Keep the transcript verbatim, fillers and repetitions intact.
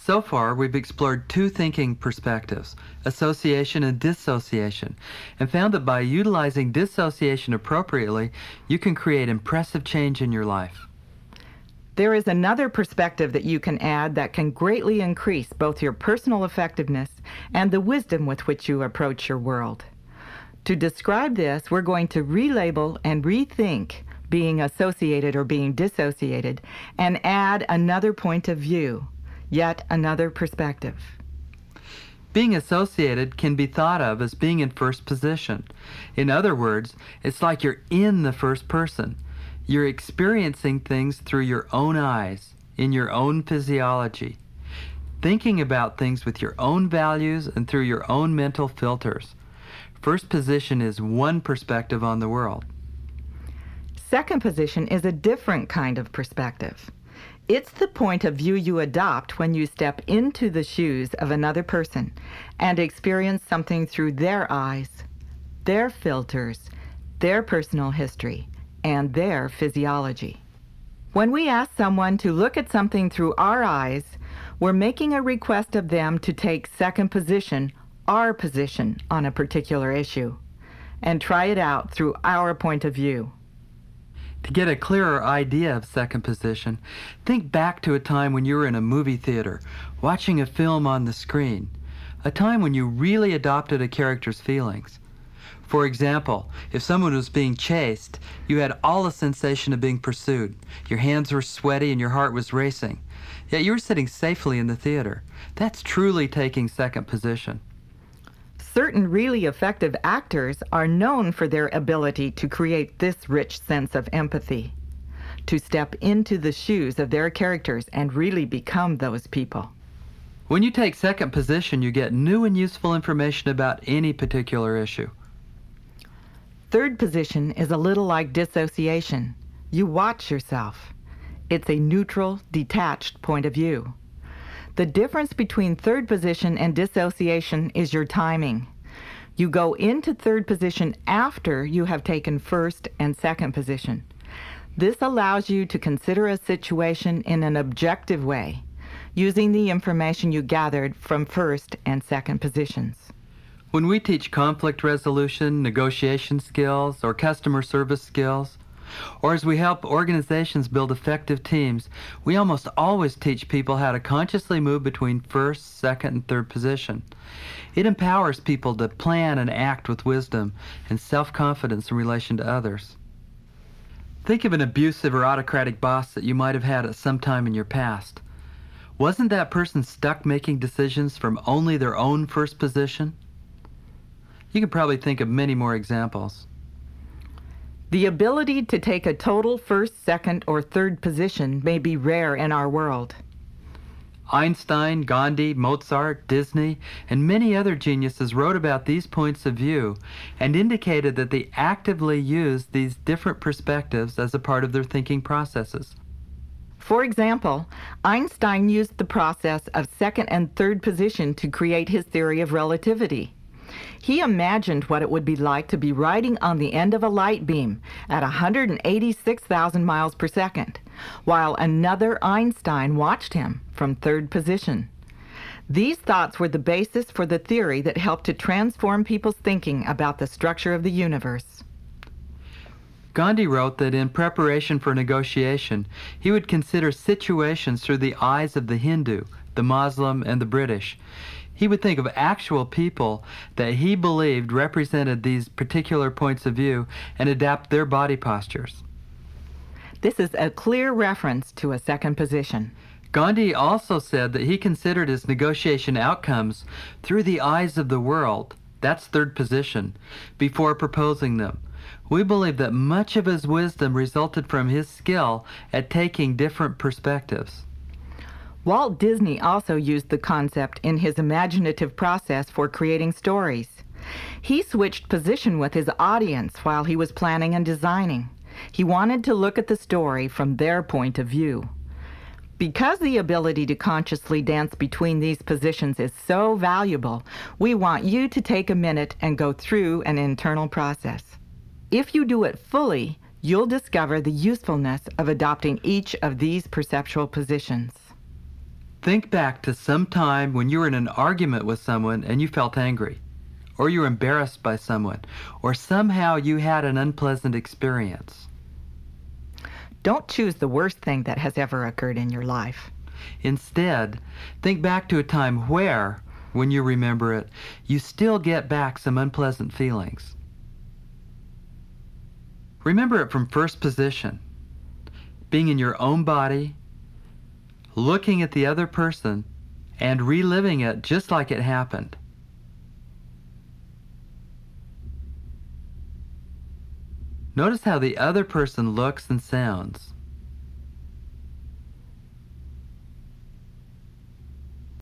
So far, we've explored two thinking perspectives, association and dissociation, and found that by utilizing dissociation appropriately, you can create impressive change in your life. There is another perspective that you can add that can greatly increase both your personal effectiveness and the wisdom with which you approach your world. To describe this, we're going to relabel and rethink being associated or being dissociated and add another point of view, yet another perspective. Being associated can be thought of as being in first position. In other words, it's like you're in the first person. You're experiencing things through your own eyes, in your own physiology, thinking about things with your own values and through your own mental filters. First position is one perspective on the world. Second position is a different kind of perspective. It's the point of view you adopt when you step into the shoes of another person and experience something through their eyes, their filters, their personal history, and their physiology. When we ask someone to look at something through our eyes, we're making a request of them to take second position, our position, on a particular issue, and try it out through our point of view. To get a clearer idea of second position, think back to a time when you were in a movie theater, watching a film on the screen, a time when you really adopted a character's feelings. For example, if someone was being chased, you had all the sensation of being pursued. Your hands were sweaty and your heart was racing. Yet you were sitting safely in the theater. That's truly taking second position. Certain really effective actors are known for their ability to create this rich sense of empathy, to step into the shoes of their characters and really become those people. When you take second position, you get new and useful information about any particular issue. Third position is a little like dissociation. You watch yourself. It's a neutral, detached point of view. The difference between third position and dissociation is your timing. You go into third position after you have taken first and second position. This allows you to consider a situation in an objective way, using the information you gathered from first and second positions. When we teach conflict resolution, negotiation skills, or customer service skills, or as we help organizations build effective teams, we almost always teach people how to consciously move between first, second, and third position. It empowers people to plan and act with wisdom and self-confidence in relation to others. Think of an abusive or autocratic boss that you might have had at some time in your past. Wasn't that person stuck making decisions from only their own first position? You could probably think of many more examples. The ability to take a total first, second, or third position may be rare in our world. Einstein, Gandhi, Mozart, Disney, and many other geniuses wrote about these points of view and indicated that they actively used these different perspectives as a part of their thinking processes. For example, Einstein used the process of second and third position to create his theory of relativity. He imagined what it would be like to be riding on the end of a light beam at one hundred eighty-six thousand miles per second, while another Einstein watched him from third position. These thoughts were the basis for the theory that helped to transform people's thinking about the structure of the universe. Gandhi wrote that in preparation for negotiation, he would consider situations through the eyes of the Hindu, the Muslim, and the British. He would think of actual people that he believed represented these particular points of view and adapt their body postures. This is a clear reference to a second position. Gandhi also said that he considered his negotiation outcomes through the eyes of the world, that's third position, before proposing them. We believe that much of his wisdom resulted from his skill at taking different perspectives. Walt Disney also used the concept in his imaginative process for creating stories. He switched position with his audience while he was planning and designing. He wanted to look at the story from their point of view. Because the ability to consciously dance between these positions is so valuable, we want you to take a minute and go through an internal process. If you do it fully, you'll discover the usefulness of adopting each of these perceptual positions. Think back to some time when you were in an argument with someone and you felt angry, or you were embarrassed by someone, or somehow you had an unpleasant experience. Don't choose the worst thing that has ever occurred in your life. Instead, think back to a time where, when you remember it, you still get back some unpleasant feelings. Remember it from first position, being in your own body, looking at the other person, and reliving it just like it happened. Notice how the other person looks and sounds.